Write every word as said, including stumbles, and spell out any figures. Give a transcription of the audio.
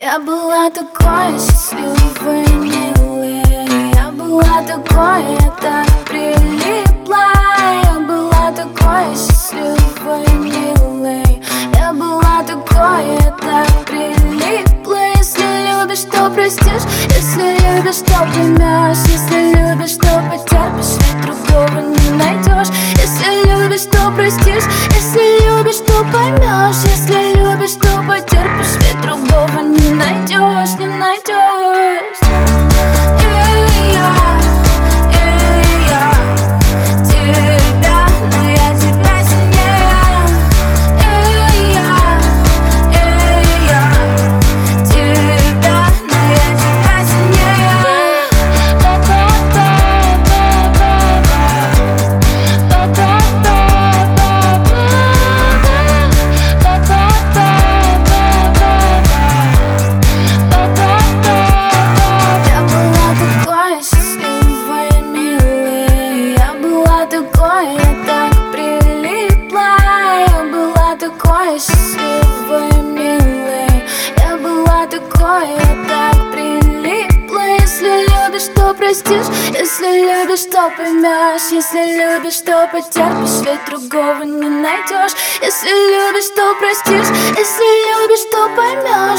Я была такой счастливой, милой. Я была такой, я так прилипла. Я была такой счастливой, милой. Я была такой, я так прилипла. Если любишь, то простишь. Если любишь, то поймешь. Если любишь, то потерпишь, ведь другого не найдешь. Если любишь, то простишь. Если любишь, то поймешь. Если любишь, то потерпишь, ведь другого не найдешь, не найдешь. И я, и я тебя, но я тебя сильнее. И я, и я тебя, но я тебя сильнее. Я была такой счастливой, милой. Я была такой, я так прилипла. Я была такой счастливой, милой. Я была такой, я так прилипла. Если любишь, то простишь. Если любишь, то поймешь. Если любишь, то потерпишь, ведь другого не найдешь. Если любишь, то простишь. Если любишь, то поймешь.